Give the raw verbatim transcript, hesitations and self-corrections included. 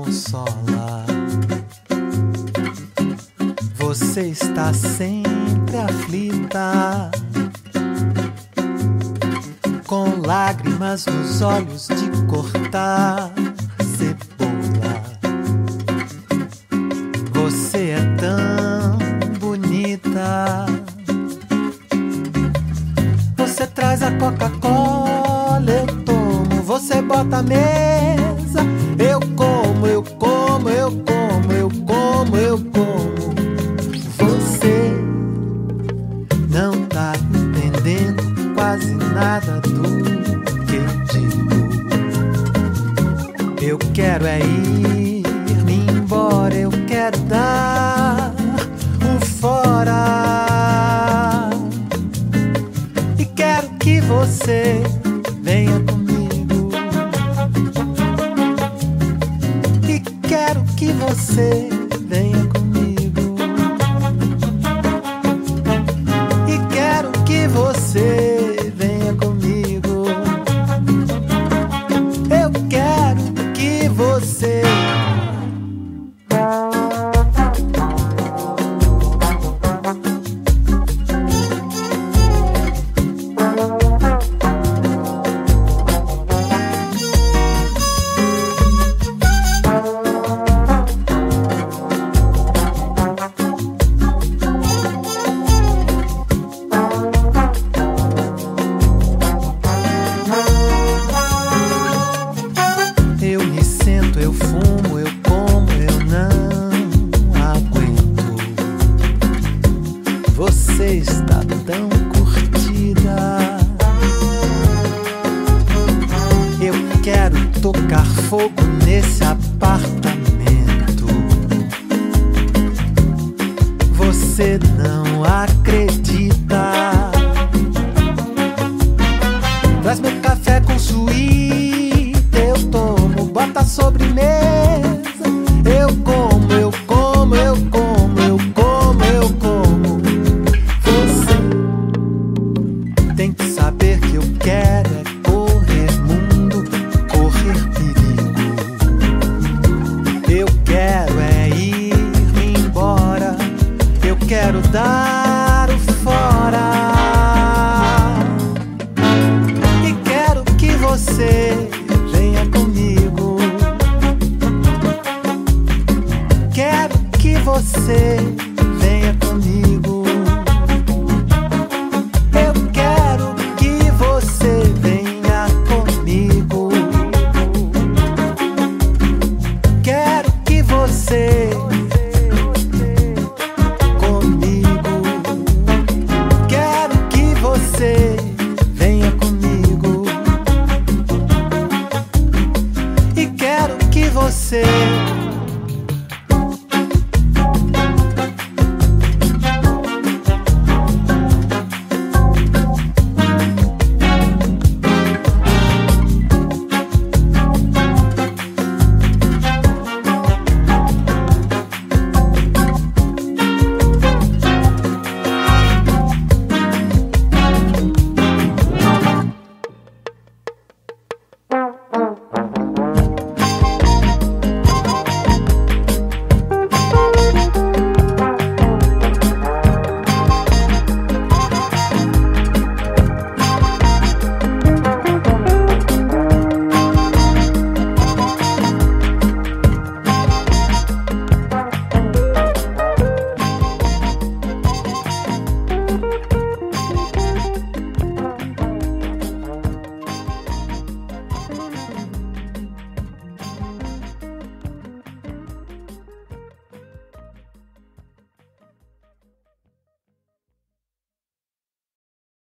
consola. Você está sempre aflita, com lágrimas nos olhos de cortar cebola. Você é tão bonita. Você traz a Coca-Cola, eu tomo. Você bota a mesa, eu como, eu como, eu como, eu como, eu como. Você não tá entendendo quase nada do que eu digo. Eu quero é ir-me embora, eu quero dar um fora. E quero que você venha comigo. E quero que você venha comigo. E quero que você venha comigo. Eu quero que você. Eu fumo, eu como, eu não aguento. Você está tão curtida. Eu quero tocar fogo nesse apartamento. Você não acredita. Traz meu café com suíte, eu tomo. Bota a sobremesa, eu como.